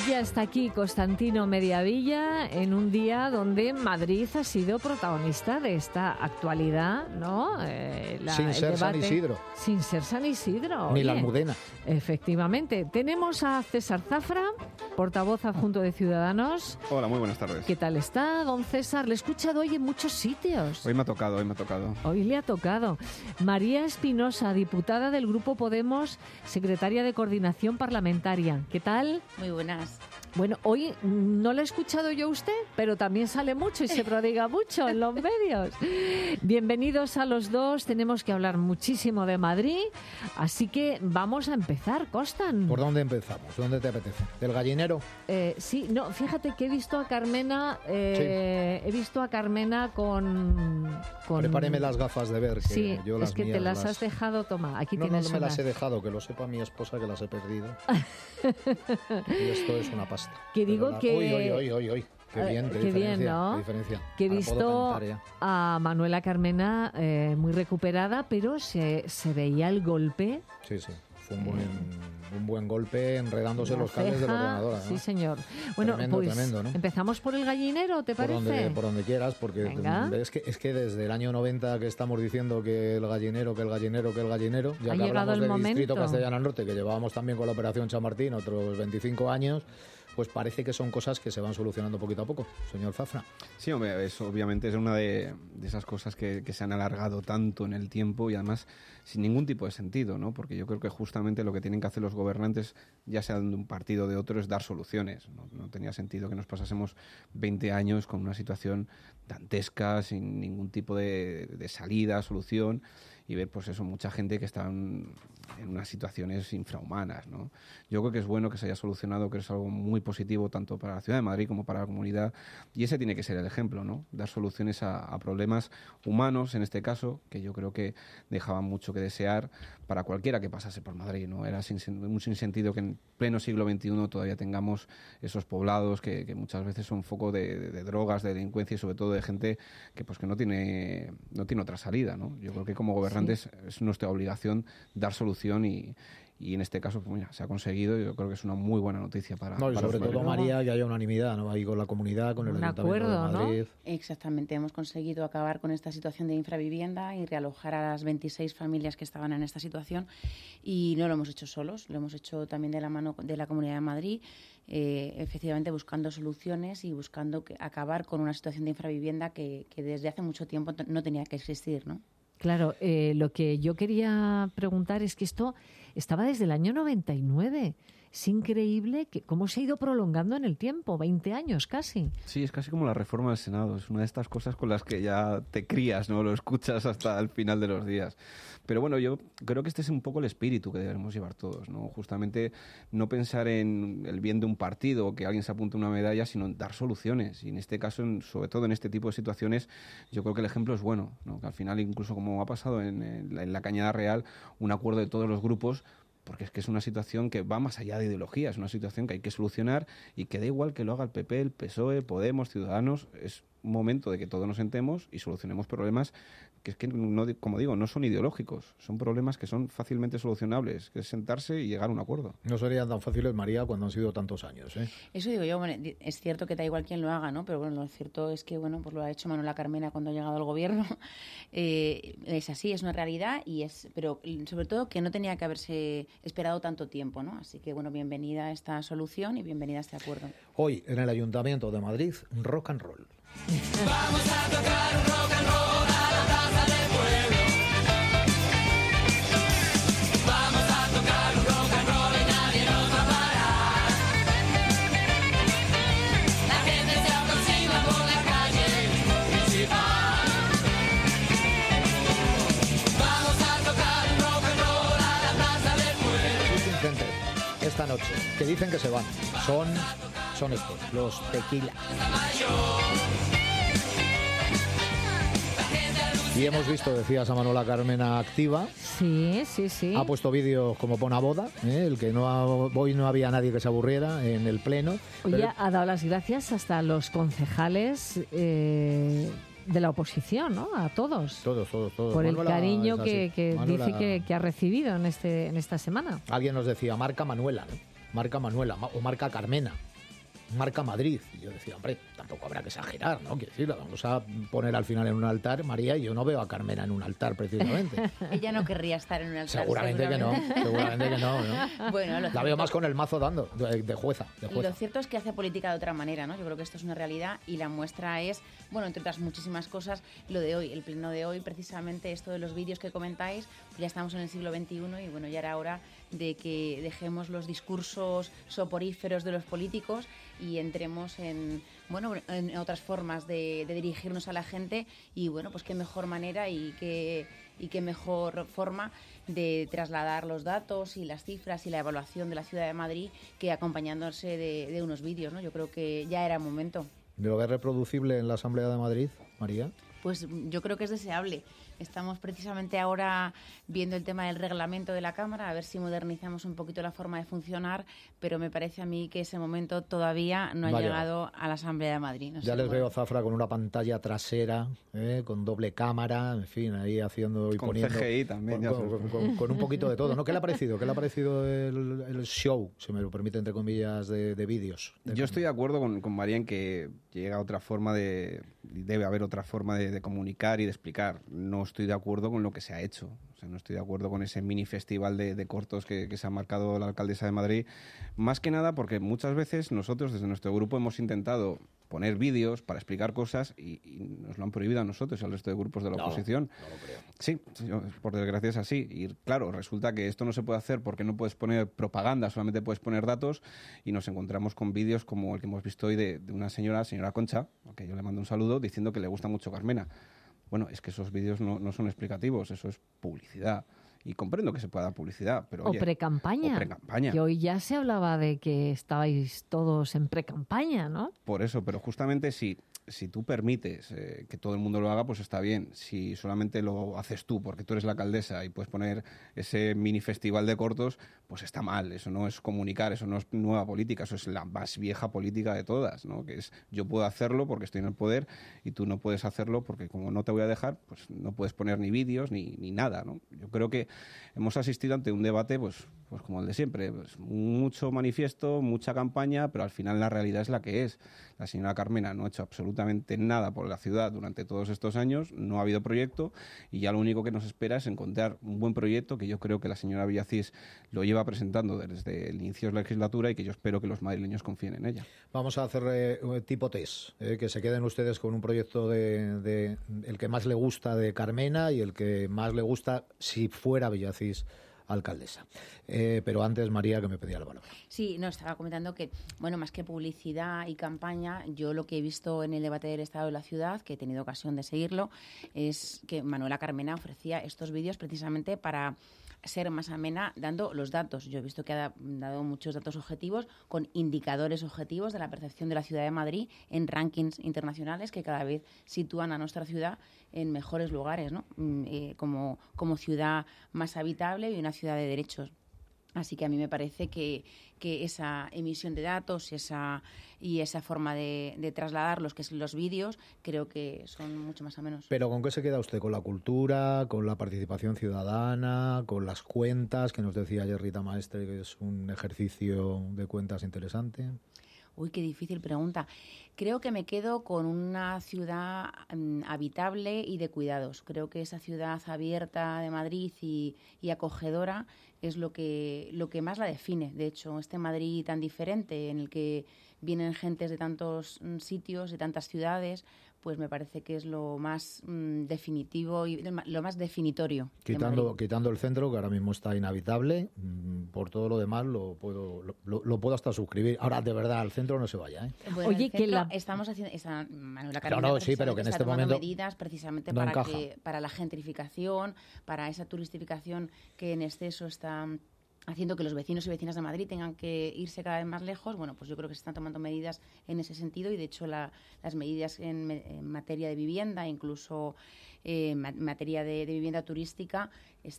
Ya está aquí Constantino Mediavilla en un día donde Madrid ha sido protagonista de esta actualidad, ¿no? Sin ser San Isidro. Sin ser San Isidro. Ni la Almudena. Efectivamente. Tenemos a César Zafra, portavoz adjunto de Ciudadanos. Hola, muy buenas tardes. ¿Qué tal está, don César? Le he escuchado hoy en muchos sitios. Hoy me ha tocado. Hoy le ha tocado. María Espinosa, diputada del Grupo Podemos, secretaria de Coordinación Parlamentaria. ¿Qué tal? Muy buenas. Bueno, hoy no le he escuchado yo a usted, pero también sale mucho y se prodiga mucho en los medios. Bienvenidos a los dos. Tenemos que hablar muchísimo de Madrid, así que vamos a empezar, Constan. ¿Por dónde empezamos? ¿Dónde te apetece? ¿Del gallinero? Sí, no, fíjate que he visto a Carmena, Sí. He visto a Carmena con... Prepáreme las gafas de ver, que Sí, yo las es que mías te las has dejado, toma, aquí tienes No me las unas. he dejado, que lo sepa mi esposa que las he perdido. Y esto es una pasta. Que digo Pero que... Hoy. Qué bien, qué qué diferencia, bien, ¿no? qué diferencia. Que he Ahora puedo visto cantar ya. a Manuela Carmena muy recuperada, pero se veía el golpe. Sí. Fue un buen golpe enredándose los cables del ordenador. ¿No? Sí, señor. Bueno, tremendo, ¿no? Empezamos por el gallinero, ¿te parece? Por donde quieras, porque Venga. es que desde el año 90 que estamos diciendo que el gallinero, ya Ha que llegado hablamos el del momento. Distrito Castellano Norte, que llevábamos también con la Operación Chamartín otros 25 años, pues parece que son cosas que se van solucionando poquito a poco, señor Zafra. Sí, hombre, obviamente es una de esas cosas que se han alargado tanto en el tiempo y además sin ningún tipo de sentido, ¿no? Porque yo creo que justamente lo que tienen que hacer los gobernantes, ya sean de un partido o de otro, es dar soluciones. No tenía sentido que nos pasásemos 20 años con una situación dantesca, sin ningún tipo de salida, solución, y ver, pues eso, mucha gente que está en unas situaciones infrahumanas, ¿no? Yo creo que es bueno que se haya solucionado, que es algo muy positivo tanto para la Ciudad de Madrid como para la comunidad, y ese tiene que ser el ejemplo, ¿no? Dar soluciones a problemas humanos, en este caso, que yo creo que dejaban mucho que desear para cualquiera que pasase por Madrid, ¿no? Era un sinsentido que en pleno siglo XXI todavía tengamos esos poblados que muchas veces son foco de drogas, de delincuencia y sobre todo de gente que no tiene otra salida, ¿no? Yo creo que como gobernantes es nuestra obligación dar solución y en este caso, pues mira, se ha conseguido y yo creo que es una muy buena noticia para No, y sobre los todo, madrileños. María, que haya unanimidad, ¿no? Ahí con la comunidad, con el Ayuntamiento acuerdo, de Madrid. Exactamente, hemos conseguido acabar con esta situación de infravivienda y realojar a las 26 familias que estaban en esta situación, y no lo hemos hecho solos, lo hemos hecho también de la mano de la Comunidad de Madrid, efectivamente buscando soluciones y buscando acabar con una situación de infravivienda que desde hace mucho tiempo no tenía que existir, ¿no? Claro, lo que yo quería preguntar es que esto estaba desde el año 99. Es increíble cómo se ha ido prolongando en el tiempo, 20 años casi. Sí, es casi como la reforma del Senado. Es una de estas cosas con las que ya te crías, ¿no? Lo escuchas hasta el final de los días. Pero bueno, yo creo que este es un poco el espíritu que debemos llevar todos, ¿no? Justamente no pensar en el bien de un partido o que alguien se apunte una medalla, sino en dar soluciones. Y en este caso, sobre todo en este tipo de situaciones, yo creo que el ejemplo es bueno, ¿no? Que al final, incluso como ha pasado en la Cañada Real, un acuerdo de todos los grupos, porque es que es una situación que va más allá de ideología, es una situación que hay que solucionar y que da igual que lo haga el PP, el PSOE, Podemos, Ciudadanos, es un momento de que todos nos sentemos y solucionemos problemas que es que, no, como digo, no son ideológicos, son problemas que son fácilmente solucionables, que es sentarse y llegar a un acuerdo. No serían tan fáciles, María, cuando han sido tantos años, ¿eh? Eso digo yo, bueno, es cierto que da igual quién lo haga, ¿no? Pero bueno, lo cierto es que, bueno, pues lo ha hecho Manuela Carmena cuando ha llegado al gobierno. Es así, es una realidad, pero sobre todo que no tenía que haberse esperado tanto tiempo, ¿no? Así que, bueno, bienvenida a esta solución y bienvenida a este acuerdo. Hoy, en el Ayuntamiento de Madrid, rock and roll. Vamos a tocar un rock and roll a la plaza del pueblo. Vamos a tocar un rock and roll y nadie nos va a parar. La gente se aproxima por la calle principal. Vamos a tocar un rock and roll a la plaza del pueblo. System Center, esta noche, que dicen que se van, son estos, los Tequila. Y hemos visto, decías, a Manuela Carmena activa. Sí. Ha puesto vídeos como pone a boda, el que hoy no había nadie que se aburriera en el pleno. Hoy ha dado las gracias hasta a los concejales de la oposición, ¿no? A todos. Todos. Por Manuela, el cariño es así. que Manuela, dice que ha recibido en esta semana. Alguien nos decía, marca Manuela, ¿no? Marca Manuela o marca Carmena. marca Madrid. Y yo decía, hombre, tampoco habrá que exagerar, ¿no? Quiero decir, la vamos a poner al final en un altar, María, y yo no veo a Carmena en un altar, precisamente. Ella no querría estar en un altar. Seguramente que no, ¿no? Bueno, la veo más con el mazo dando, de jueza. Lo cierto es que hace política de otra manera, ¿no? Yo creo que esto es una realidad y la muestra es, bueno, entre otras muchísimas cosas, lo de hoy, el pleno de hoy, precisamente esto de los vídeos que comentáis, ya estamos en el siglo XXI y bueno, ya era hora de que dejemos los discursos soporíferos de los políticos y entremos en otras formas de dirigirnos a la gente y bueno, pues qué mejor manera y qué mejor forma de trasladar los datos y las cifras y la evaluación de la Ciudad de Madrid que acompañándose de unos vídeos, ¿no? Yo creo que ya era momento. ¿Lo ves reproducible en la Asamblea de Madrid, María? Pues yo creo que es deseable. Estamos precisamente ahora viendo el tema del reglamento de la Cámara, a ver si modernizamos un poquito la forma de funcionar, pero me parece a mí que ese momento todavía no ha llegado a la Asamblea de Madrid. No ya les veo a Zafra con una pantalla trasera, con doble cámara, en fin, ahí haciendo y con poniendo... CGI también. Con un poquito de todo, ¿no? ¿Qué le ha parecido? ¿Qué le ha parecido el show, si me lo permite, entre comillas, de vídeos? Yo estoy de acuerdo con María en que llega otra forma debe haber otra forma de comunicar y de explicar. No estoy de acuerdo con lo que se ha hecho. O sea, no estoy de acuerdo con ese mini festival de cortos que se ha marcado la alcaldesa de Madrid. Más que nada porque muchas veces nosotros desde nuestro grupo hemos intentado poner vídeos para explicar cosas y nos lo han prohibido a nosotros y al resto de grupos de la oposición. No lo creo. Sí, por desgracia es así. Y claro, resulta que esto no se puede hacer porque no puedes poner propaganda, solamente puedes poner datos y nos encontramos con vídeos como el que hemos visto hoy de una señora Concha, a que yo le mando un saludo, diciendo que le gusta mucho Carmena. Bueno, es que esos vídeos no son explicativos, eso es publicidad. Y comprendo que se pueda dar publicidad, pero oye, pre-campaña. Que hoy ya se hablaba de que estabais todos en pre-campaña, ¿no? Por eso, pero justamente si tú permites que todo el mundo lo haga, pues está bien. Si solamente lo haces tú porque tú eres la alcaldesa y puedes poner ese mini festival de cortos, pues está mal. Eso no es comunicar, eso no es nueva política, eso es la más vieja política de todas, ¿no? Que es yo puedo hacerlo porque estoy en el poder y tú no puedes hacerlo porque como no te voy a dejar, pues no puedes poner ni vídeos ni nada, ¿no? Yo creo que hemos asistido ante un debate pues como el de siempre, pues mucho manifiesto, mucha campaña, pero al final la realidad es la que es. La señora Carmena no ha hecho absolutamente nada por la ciudad durante todos estos años, no ha habido proyecto y ya lo único que nos espera es encontrar un buen proyecto que yo creo que la señora Villacís lo lleva presentando desde el inicio de la legislatura y que yo espero que los madrileños confíen en ella. Vamos a hacer tipo test, que se queden ustedes con un proyecto de el que más le gusta de Carmena y el que más le gusta si fuera Villacís alcaldesa. Pero antes, María, que me pedía la palabra. Sí, no, estaba comentando que, bueno, más que publicidad y campaña, yo lo que he visto en el debate del Estado de la Ciudad, que he tenido ocasión de seguirlo, es que Manuela Carmena ofrecía estos vídeos precisamente para ser más amena dando los datos. Yo he visto que ha dado muchos datos objetivos con indicadores objetivos de la percepción de la ciudad de Madrid en rankings internacionales que cada vez sitúan a nuestra ciudad en mejores lugares, ¿no? Como ciudad más habitable y una ciudad de derechos. Así que a mí me parece que esa emisión de datos y esa forma de trasladarlos, que son los vídeos, creo que son mucho más amenos. ¿Pero con qué se queda usted? ¿Con la cultura, con la participación ciudadana, con las cuentas, que nos decía ayer Rita Maestre, que es un ejercicio de cuentas interesante? Uy, qué difícil pregunta. Creo que me quedo con una ciudad habitable y de cuidados. Creo que esa ciudad abierta de Madrid y acogedora es lo que más la define. De hecho, este Madrid tan diferente en el que vienen gentes de tantos sitios, de tantas ciudades, pues me parece que es lo más definitivo y lo más definitorio. Quitando el centro, que ahora mismo está inhabitable, por todo lo demás lo puedo hasta suscribir. Ahora, de verdad, al centro no se vaya, ¿eh? Bueno, oye, que estamos haciendo Manuela Carmena, sí, pero que en este momento medidas precisamente no para la gentrificación, para esa turistificación que en exceso está haciendo que los vecinos y vecinas de Madrid tengan que irse cada vez más lejos. Bueno, pues yo creo que se están tomando medidas en ese sentido y, de hecho, las medidas en materia de vivienda, incluso en materia de vivienda turística,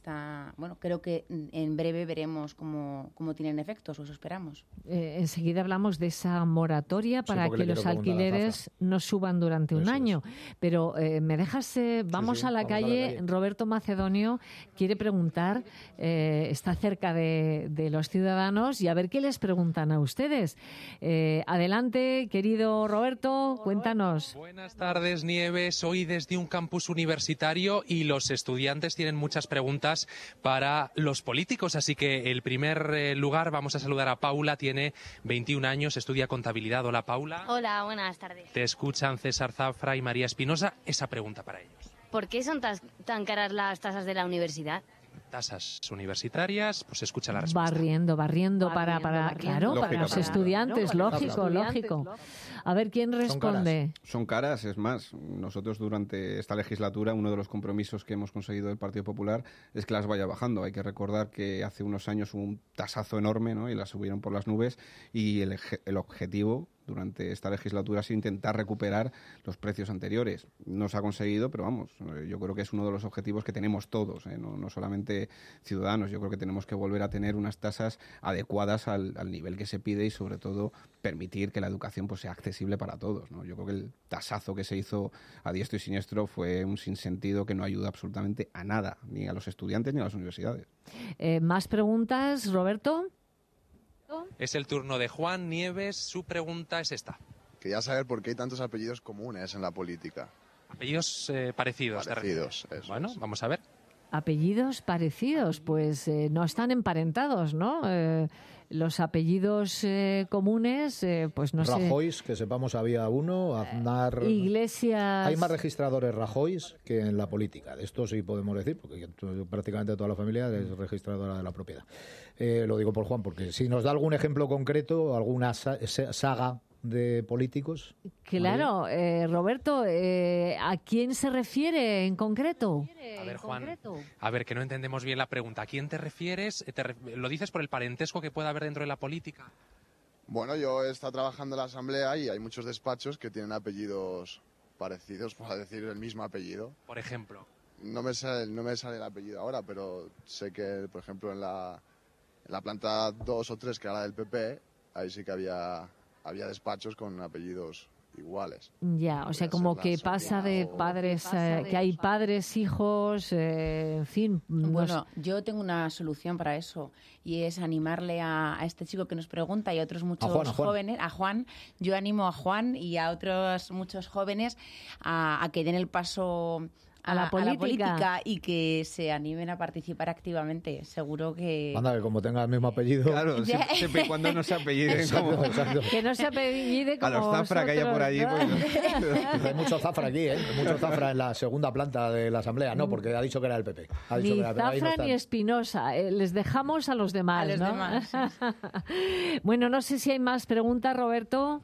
creo que en breve veremos cómo tienen efectos, o eso esperamos. Enseguida hablamos de esa moratoria para que los alquileres no suban durante un año. Pero me dejas, vamos a la calle. Roberto Macedonio quiere preguntar, está cerca de de los ciudadanos y a ver qué les preguntan a ustedes. Adelante, querido Roberto, cuéntanos. Buenas tardes, Nieves. Hoy desde un campus universitario y los estudiantes tienen muchas preguntas para los políticos, así que el primer lugar vamos a saludar a Paula, tiene 21 años, estudia contabilidad. Hola, Paula. Hola, buenas tardes. Te escuchan César Zafra y María Espinosa. Esa pregunta para ellos. ¿Por qué son tan caras las tasas de la universidad? Tasas universitarias, pues escucha la respuesta. Barriendo para claro, para los estudiantes, lógico. A ver, ¿quién responde? Son caras, es más, nosotros durante esta legislatura uno de los compromisos que hemos conseguido del Partido Popular es que las vaya bajando. Hay que recordar que hace unos años hubo un tasazo enorme, ¿no? Y las subieron por las nubes y el objetivo durante esta legislatura es intentar recuperar los precios anteriores. No se ha conseguido, pero vamos, yo creo que es uno de los objetivos que tenemos todos, no solamente Ciudadanos. Yo creo que tenemos que volver a tener unas tasas adecuadas al nivel que se pide y sobre todo permitir que la educación pues sea accesible para todos, ¿no? Yo creo que el tasazo que se hizo a diestro y siniestro fue un sinsentido que no ayuda absolutamente a nada, ni a los estudiantes ni a las universidades. ¿Más preguntas, Roberto? Es el turno de Juan Nieves. Su pregunta es esta. Quería saber por qué hay tantos apellidos comunes en la política. Apellidos parecidos. Parecidos, eso Bueno, es. vamos a ver. Apellidos parecidos, pues no están emparentados, ¿no? Los apellidos comunes, pues no sé. Rajoy, que sepamos, había uno. Aznar. Iglesias. Hay más registradores Rajoy que en la política. De esto sí podemos decir, porque prácticamente toda la familia es registradora de la propiedad. Lo digo por Juan, porque si nos da algún ejemplo concreto, alguna saga de políticos. Claro, Roberto, ¿a quién se refiere en concreto? A ver, Juan, a ver, que no entendemos bien la pregunta. ¿A quién te refieres? ¿Lo dices por el parentesco que pueda haber dentro de la política? Bueno, yo he estado trabajando en la Asamblea y hay muchos despachos que tienen apellidos parecidos, por decir el mismo apellido. Por ejemplo. No me sale el apellido ahora, pero sé que, por ejemplo, en la planta 2 o 3, que era la del PP, ahí sí que había despachos con apellidos iguales. Ya, o sea, como que pasa de padres, que hay padres, hijos, en fin. Bueno, yo tengo una solución para eso y es animarle a este chico que nos pregunta y a otros muchos jóvenes, a Juan. Yo animo a Juan y a otros muchos jóvenes a que den el paso a la política y que se animen a participar activamente. Seguro que... Anda, que como tenga el mismo apellido... Claro, siempre y cuando no se apelliden exacto, exacto. Que no se apellide como a los Zafra que haya por allí. ¿no? Pues... Hay mucho Zafra aquí, ¿eh? Mucho Zafra en la segunda planta de la Asamblea. No, porque ha dicho que era el PP. Ni Zafra ni Espinosa. Les dejamos a los demás, a los ¿no? demás. Bueno, no sé si hay más preguntas, Roberto.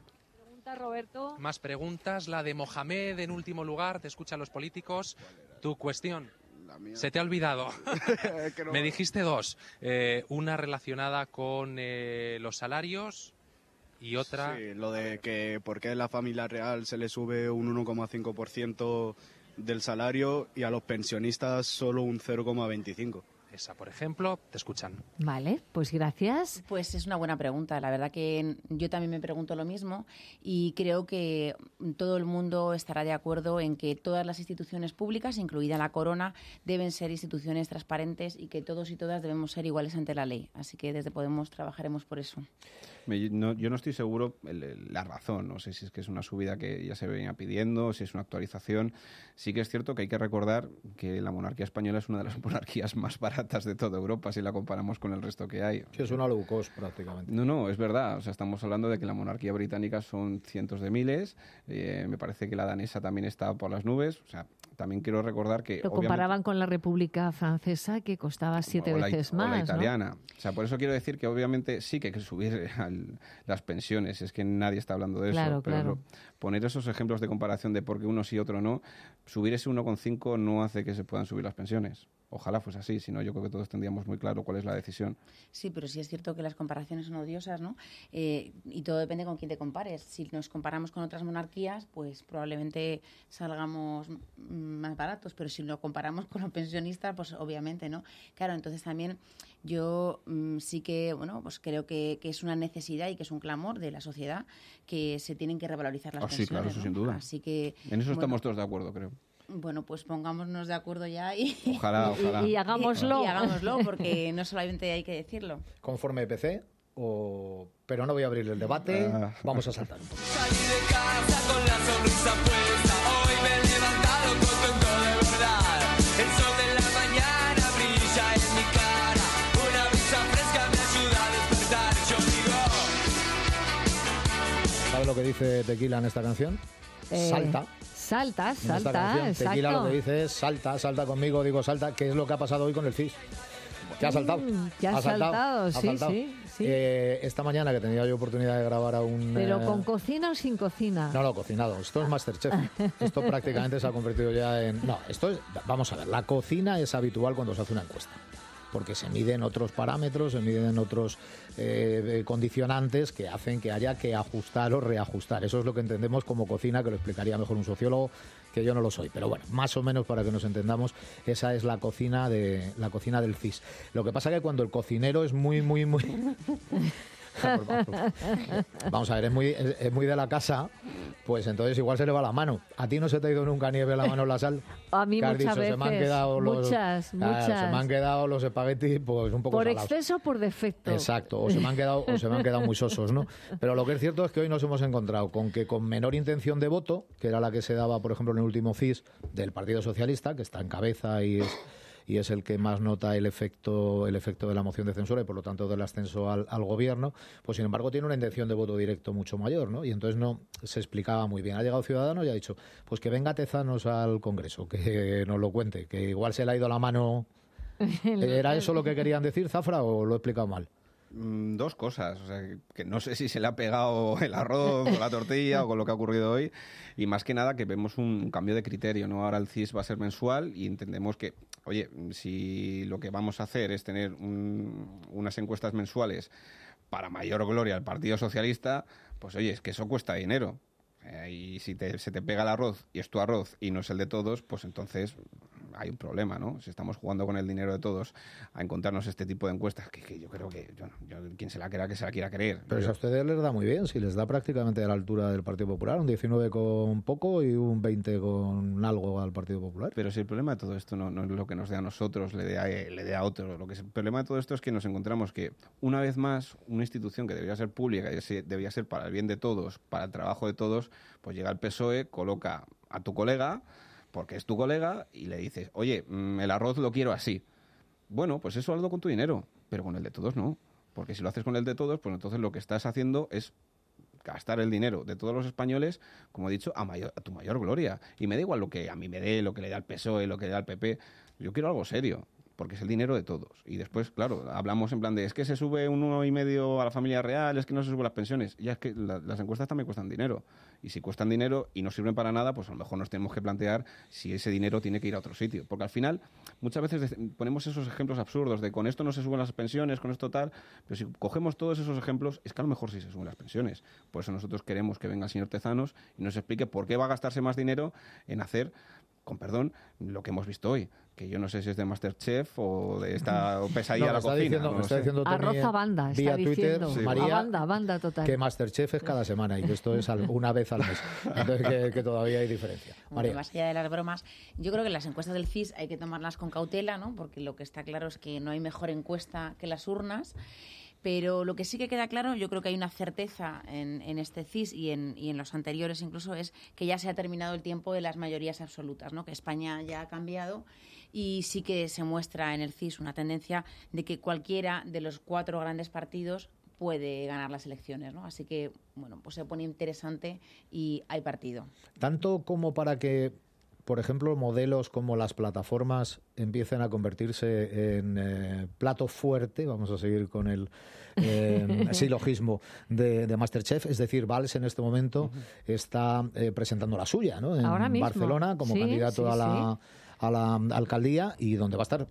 Más preguntas. La de Mohamed en último lugar. Te escuchan los políticos. Tu cuestión. Se te ha olvidado. Que no... Me dijiste dos. Una relacionada con los salarios y otra... Sí, lo de que por qué a la familia real se le sube un 1,5% del salario y a los pensionistas solo un 0,25%. Esa, por ejemplo, te escuchan. Vale, pues gracias. Pues es una buena pregunta. La verdad que yo también me pregunto lo mismo y creo que todo el mundo estará de acuerdo en que todas las instituciones públicas, incluida la Corona, deben ser instituciones transparentes y que todos y todas debemos ser iguales ante la ley. Así que desde Podemos trabajaremos por eso. Yo no estoy seguro la razón. No sé si es que es una subida que ya se venía pidiendo, si es una actualización. Sí que es cierto que hay que recordar que la monarquía española es una de las monarquías más baratas de toda Europa si la comparamos con el resto que hay. Sí, es una low cost prácticamente. No, es verdad. O sea, estamos hablando de que la monarquía británica son cientos de miles. Me parece que la danesa también está por las nubes. O sea, también quiero recordar que... Lo comparaban con la República Francesa, que costaba 7 veces más, o la italiana. ¿no? O sea, por eso quiero decir que obviamente sí que hay que subir las pensiones. Es que nadie está hablando de claro, eso. Pero claro. Poner esos ejemplos de comparación de por qué uno sí y otro no, subir ese 1,5 no hace que se puedan subir las pensiones. Ojalá fuese así, si no yo creo que todos tendríamos muy claro cuál es la decisión. Sí, pero sí es cierto que las comparaciones son odiosas, ¿no? Y todo depende con quién te compares. Si nos comparamos con otras monarquías, pues probablemente salgamos más baratos, pero si lo comparamos con los pensionistas, pues obviamente, ¿no? Claro, entonces también yo sí que, bueno, pues creo que es una necesidad y que es un clamor de la sociedad que se tienen que revalorizar las pensiones. Sí, claro, eso ¿no? sin duda. Así que, en eso estamos todos de acuerdo, creo. Bueno, pues pongámonos de acuerdo ya y... Ojalá. Y hagámoslo. Y hagámoslo, porque no solamente hay que decirlo. Conforme PC, pero no voy a abrir el debate, vamos a saltar un poco. Salí de casa con la sonrisa puesta. Hoy me he levantado contento de verdad. El sol de la mañana brilla en mi cara. Una brisa fresca me ayuda a despertar. Yo digo... ¿Sabes lo que dice Tequila en esta canción? Salta. Salta, En esta canción, exacto. Tequila lo que dice es salta conmigo, digo salta, que es lo que ha pasado hoy con el FIS. Que ha saltado. Que ha saltado, sí, sí. Esta mañana que tenía yo oportunidad de grabar a un... ¿Pero con cocina o sin cocina? No, cocinado. Esto es MasterChef. Esto prácticamente se ha convertido ya en... No, esto es... Vamos a ver, la cocina es habitual cuando se hace una encuesta. Porque se miden otros parámetros, se miden otros condicionantes que hacen que haya que ajustar o reajustar. Eso es lo que entendemos como cocina, que lo explicaría mejor un sociólogo, que yo no lo soy. Pero bueno, más o menos para que nos entendamos, esa es la cocina del CIS. Lo que pasa que cuando el cocinero es muy... Vamos a ver, es muy de la casa, pues entonces igual se le va la mano. ¿A ti no se te ha ido nunca nieve la mano en la sal? A mí muchas veces. Se me han quedado muchas. Se me han quedado los espaguetis pues un poco por salados. Exceso o por defecto. Exacto, o se me han quedado muy sosos, ¿no? Pero lo que es cierto es que hoy nos hemos encontrado con que con menor intención de voto, que era la que se daba, por ejemplo, en el último CIS del Partido Socialista, que está en cabeza y es el que más nota el efecto de la moción de censura y por lo tanto del ascenso al gobierno, pues sin embargo tiene una intención de voto directo mucho mayor, ¿no? Y entonces no se explicaba muy bien. Ha llegado Ciudadanos y ha dicho, pues que venga Tezanos al Congreso, que nos lo cuente, que igual se le ha ido la mano. ¿Era eso lo que querían decir, Zafra, o lo he explicado mal? Dos cosas, o sea, que no sé si se le ha pegado el arroz o la tortilla o con lo que ha ocurrido hoy, y más que nada que vemos un cambio de criterio, ¿no? Ahora el CIS va a ser mensual y entendemos que, oye, si lo que vamos a hacer es tener unas encuestas mensuales para mayor gloria al Partido Socialista, pues oye, es que eso cuesta dinero. Y si se te pega el arroz y es tu arroz y no es el de todos, pues entonces hay un problema, ¿no? Si estamos jugando con el dinero de todos a encontrarnos este tipo de encuestas, que yo creo que quien se la crea, que se la quiera creer. Pero si a ustedes les da muy bien, si les da prácticamente a la altura del Partido Popular, un 19 con poco y un 20 con algo al Partido Popular. Pero si el problema de todo esto no es lo que nos dé a nosotros, le dé a otro. Lo que es el problema de todo esto es que nos encontramos que, una vez más, una institución que debería ser pública, que debería ser para el bien de todos, para el trabajo de todos, pues llega el PSOE, coloca a tu colega, porque es tu colega, y le dices, oye, el arroz lo quiero así. Bueno, pues eso hazlo con tu dinero, pero con el de todos no. Porque si lo haces con el de todos, pues entonces lo que estás haciendo es gastar el dinero de todos los españoles, como he dicho, a tu mayor gloria. Y me da igual lo que a mí me dé, lo que le da al PSOE, lo que le da al PP. Yo quiero algo serio, porque es el dinero de todos. Y después, claro, hablamos en plan de, es que se sube un 1,5 a la familia real, es que no se suben las pensiones. Ya es que las encuestas también cuestan dinero. Y si cuestan dinero y no sirven para nada, pues a lo mejor nos tenemos que plantear si ese dinero tiene que ir a otro sitio. Porque al final, muchas veces ponemos esos ejemplos absurdos de con esto no se suben las pensiones, con esto tal, pero si cogemos todos esos ejemplos, es que a lo mejor sí se suben las pensiones. Por eso nosotros queremos que venga el señor Tezanos y nos explique por qué va a gastarse más dinero en hacer, con perdón, lo que hemos visto hoy. Que yo no sé si es de MasterChef o de esta pesadilla a la cocina. Está diciendo arroz a banda, está vía diciendo. Twitter, María, a banda total. Que MasterChef es cada semana y que esto es una vez al mes. Entonces que todavía hay diferencia. Bueno, más allá de las bromas, yo creo que las encuestas del CIS hay que tomarlas con cautela, ¿no? Porque lo que está claro es que no hay mejor encuesta que las urnas. Pero lo que sí que queda claro, yo creo que hay una certeza en este CIS y en los anteriores incluso, es que ya se ha terminado el tiempo de las mayorías absolutas, ¿no? Que España ya ha cambiado y sí que se muestra en el CIS una tendencia de que cualquiera de los 4 grandes partidos puede ganar las elecciones, ¿no? Así que, bueno, pues se pone interesante y hay partido. Tanto como para que, por ejemplo, modelos como las plataformas empiecen a convertirse en plato fuerte, vamos a seguir con el silogismo de MasterChef, es decir, Valls en este momento está presentando la suya, ¿no? En ahora mismo. Barcelona como candidato a la alcaldía y donde va a estar,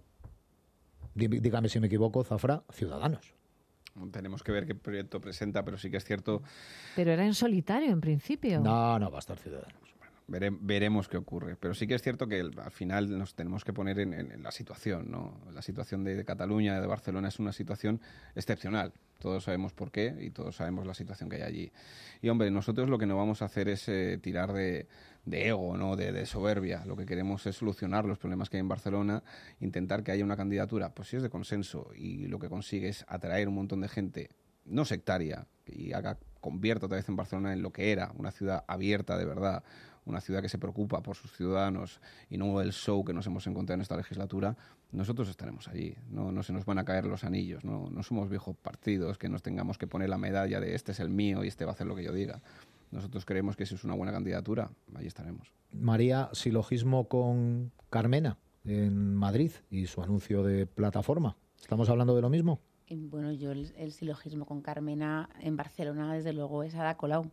dígame si me equivoco, Zafra, Ciudadanos. Tenemos que ver qué proyecto presenta, pero sí que es cierto. Pero era en solitario en principio. No, va a estar Ciudadanos. veremos qué ocurre. Pero sí que es cierto que al final nos tenemos que poner en la situación, ¿no? La situación de Cataluña, de Barcelona, es una situación excepcional. Todos sabemos por qué y todos sabemos la situación que hay allí. Y, hombre, nosotros lo que no vamos a hacer es tirar de ego, ¿no? De soberbia. Lo que queremos es solucionar los problemas que hay en Barcelona, intentar que haya una candidatura, pues si es de consenso y lo que consigue es atraer un montón de gente no sectaria y convierta otra vez en Barcelona en lo que era, una ciudad abierta de verdad, una ciudad que se preocupa por sus ciudadanos y no el show que nos hemos encontrado en esta legislatura, nosotros estaremos allí. No se nos van a caer los anillos, no somos viejos partidos que nos tengamos que poner la medalla de este es el mío y este va a hacer lo que yo diga. Nosotros creemos que si es una buena candidatura, ahí estaremos. María, silogismo con Carmena en Madrid y su anuncio de plataforma. ¿Estamos hablando de lo mismo? Bueno, yo el silogismo con Carmena en Barcelona, desde luego, es Ada Colau.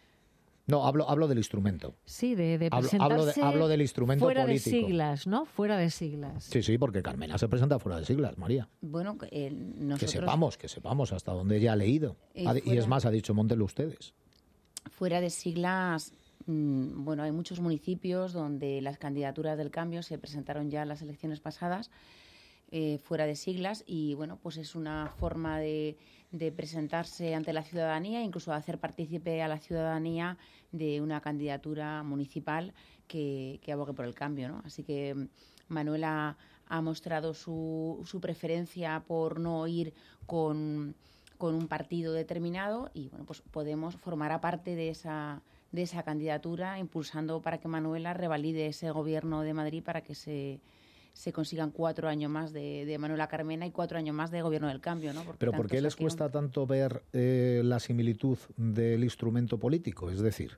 No, hablo del instrumento. Sí, de presentarse hablo del instrumento fuera político. de siglas, ¿no? Fuera de siglas. Sí, porque Carmena se presenta fuera de siglas, María. Bueno, nosotros... Que sepamos hasta dónde ella ha leído. Y es más, ha dicho, móntenlo ustedes. Fuera de siglas, bueno, hay muchos municipios donde las candidaturas del cambio se presentaron ya en las elecciones pasadas, fuera de siglas, y bueno, pues es una forma de presentarse ante la ciudadanía, incluso de hacer partícipe a la ciudadanía de una candidatura municipal que abogue por el cambio, ¿no? Así que Manuela ha mostrado su preferencia por no ir con un partido determinado y bueno, pues Podemos formará parte de esa candidatura, impulsando para que Manuela revalide ese gobierno de Madrid para que se consigan 4 años más de Manuela Carmena y 4 años más de gobierno del cambio, ¿no? Pero ¿por qué les cuesta tanto ver la similitud del instrumento político? Es decir,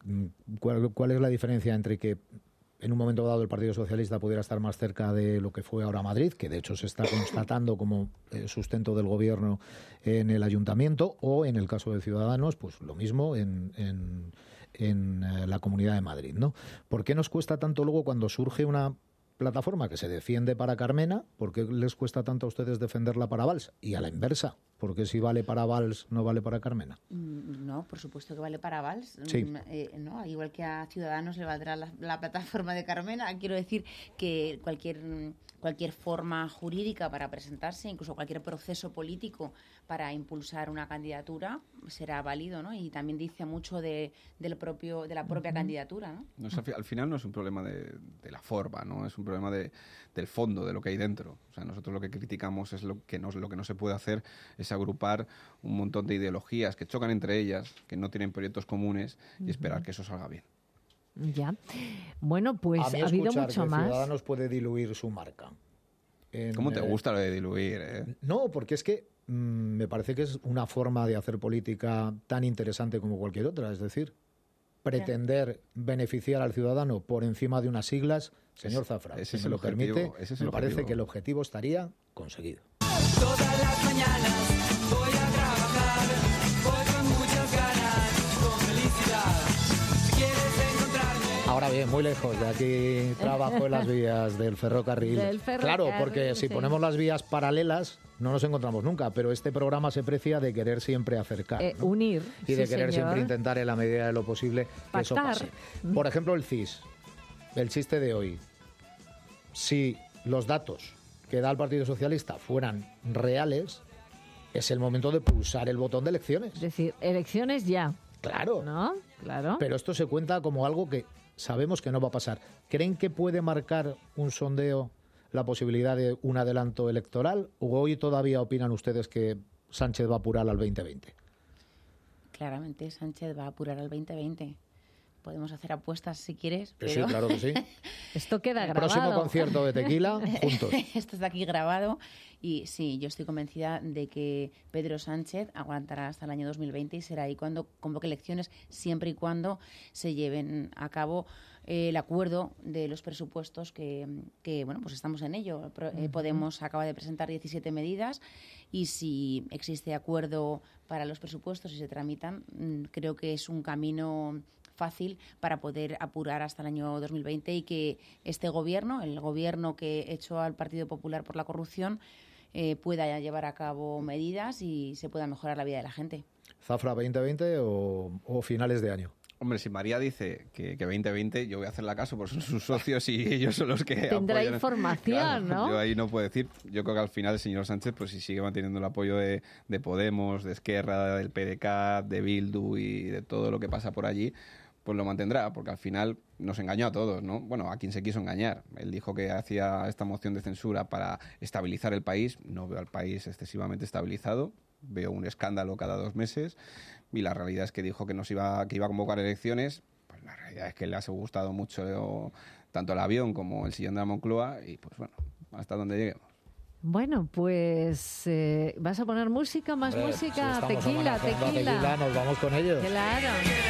¿cuál es la diferencia entre que en un momento dado el Partido Socialista pudiera estar más cerca de lo que fue ahora Madrid, que de hecho se está constatando como sustento del gobierno en el ayuntamiento, o en el caso de Ciudadanos, pues lo mismo en la Comunidad de Madrid, ¿no? ¿Por qué nos cuesta tanto luego cuando surge una plataforma que se defiende para Carmena? ¿Por qué les cuesta tanto a ustedes defenderla para Valls? Y a la inversa, ¿por qué si vale para Valls no vale para Carmena? No, por supuesto que vale para Valls. Sí. No, igual que a Ciudadanos le valdrá la plataforma de Carmena. Quiero decir que cualquier forma jurídica para presentarse, incluso cualquier proceso político para impulsar una candidatura será válido, ¿no? Y también dice mucho de la propia candidatura, ¿no? No es, al final no es un problema de la forma, ¿no? Es un problema del fondo, de lo que hay dentro. O sea, nosotros lo que criticamos es lo que no se puede hacer es agrupar un montón de ideologías que chocan entre ellas, que no tienen proyectos comunes y esperar que eso salga bien. Ya. Bueno, pues ha habido mucho que más. Ciudadanos puede diluir su marca. ¿Cómo te gusta lo de diluir? No, porque es que me parece que es una forma de hacer política tan interesante como cualquier otra. Es decir, pretender beneficiar al ciudadano por encima de unas siglas, señor Zafra, si me lo permite, me parece que el objetivo estaría conseguido. Todas las mañanas voy a trabajar, voy con muchas ganas, con felicidad. Si quieres encontrarme... Ahora bien, muy lejos de aquí trabajo en las vías del ferrocarril. Claro, porque si ponemos las vías paralelas no nos encontramos nunca, pero este programa se precia de querer siempre acercar, ¿no? Unir. Y de sí, querer señor. siempre intentar en la medida de lo posible que eso pase. Por ejemplo, el CIS, el chiste de hoy. Si los datos que da el Partido Socialista fueran reales, es el momento de pulsar el botón de elecciones. Es decir, elecciones ya. Claro. ¿No? Claro. Pero esto se cuenta como algo que sabemos que no va a pasar. ¿Creen que puede marcar un sondeo la posibilidad de un adelanto electoral? ¿O hoy todavía opinan ustedes que Sánchez va a apurar al 2020? Claramente Sánchez va a apurar al 2020. Podemos hacer apuestas si quieres. Que pero... sí, claro que sí. Esto queda grabado. Próximo concierto de Tequila, juntos. Esto está aquí grabado y sí, yo estoy convencida de que Pedro Sánchez aguantará hasta el año 2020 y será ahí cuando convoque elecciones, siempre y cuando se lleven a cabo el acuerdo de los presupuestos que bueno, pues estamos en ello. Podemos acaba de presentar 17 medidas y si existe acuerdo para los presupuestos y se tramitan, creo que es un camino fácil para poder apurar hasta el año 2020 y que este gobierno, el gobierno que echó al Partido Popular por la corrupción, pueda llevar a cabo medidas y se pueda mejorar la vida de la gente. ¿Zafra 2020 o finales de año? Hombre, si María dice que 2020, yo voy a hacerle caso, porque son sus socios y ellos son los que Tendrá apoyan. información, Claro, ¿no? Yo ahí no puedo decir. Yo creo que al final el señor Sánchez, pues si sigue manteniendo el apoyo de Podemos, de Esquerra, del PDeCAT, de Bildu y de todo lo que pasa por allí, pues lo mantendrá, porque al final nos engañó a todos, ¿no? Bueno, a quien se quiso engañar. Él dijo que hacía esta moción de censura para estabilizar el país. No veo al país excesivamente estabilizado. Veo un escándalo cada 2 meses. Y la realidad es que dijo que iba a convocar elecciones. Pues la realidad es que le ha gustado mucho tanto el avión como el sillón de la Moncloa. Y pues bueno, hasta donde lleguemos. Bueno, pues ¿vas a poner música? ¿Más Hombre, música? si estamos Tequila, homenajeando a tequila. Tequila, nos vamos con ellos. Claro.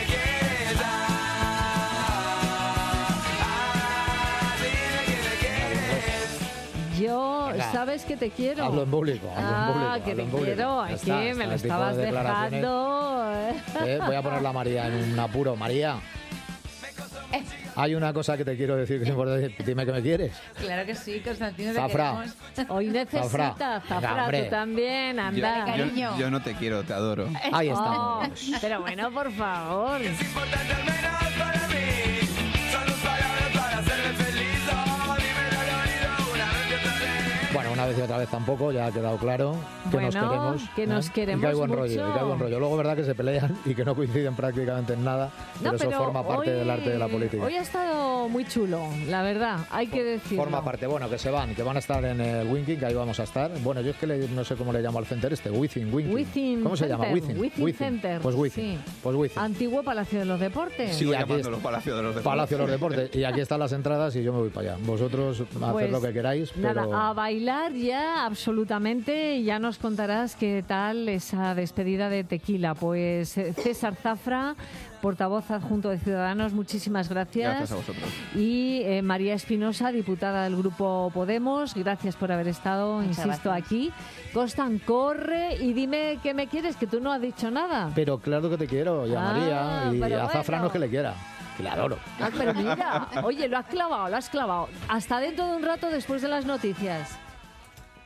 Yo, Venga. sabes que te quiero. Hablo en público, hablo en público. Que hablo te en público. quiero. Ya Es está, que me lo este tipo estabas de declaraciones. dejando. Voy a poner a María en un apuro. María, hay una cosa que te quiero decir que es importante. Dime que me quieres. Claro que sí, Constantino, te Zafra. queremos. Hoy necesitas, Venga, Zafra, hombre. tú también, anda. Cariño. Yo no te quiero, te adoro. Ahí Oh, estamos. pero bueno, por favor. Importante al menos para mí. Son tus palabras para hacerme feliz. Oh, dímelo al oído una vez y otra vez. Bueno, una vez y otra vez tampoco, ya ha quedado claro que Bueno, nos queremos. que nos queremos y que hay buen mucho. rollo, y que hay buen rollo. Luego, verdad que se pelean y que no coinciden prácticamente en nada, pero eso forma parte del arte de la política. Hoy ha estado muy chulo, la verdad, hay que decirlo. Forma parte, bueno, que van a estar en el Winking, que ahí vamos a estar. Bueno, yo es que no sé cómo le llamo al center Winking. Within ¿Cómo se llama? Center, Within. Within Center, Pues Within. sí. Pues Within. Antiguo Palacio de los Deportes. Sigo Y aquí llamándolo está. Palacio de los Deportes. Palacio de los Deportes. Y aquí están las entradas y yo me voy para allá. Vosotros haced Pues, lo que queráis, pero... Nada, a bailar ya absolutamente, ya nos contarás qué tal esa despedida de Tequila. Pues César Zafra, portavoz adjunto de Ciudadanos, muchísimas gracias. Gracias a vosotros. Y María Espinosa, diputada del Grupo Podemos, gracias por haber estado, Muchas insisto, gracias. aquí. Constan, corre y dime qué me quieres, que tú no has dicho nada. Pero claro que te quiero, y a Ah, María, y pero a Zafra bueno. no es que le quiera, que le adoro. Ah, pero mira, oye, lo has clavado, lo has clavado. Hasta dentro de un rato después de las noticias.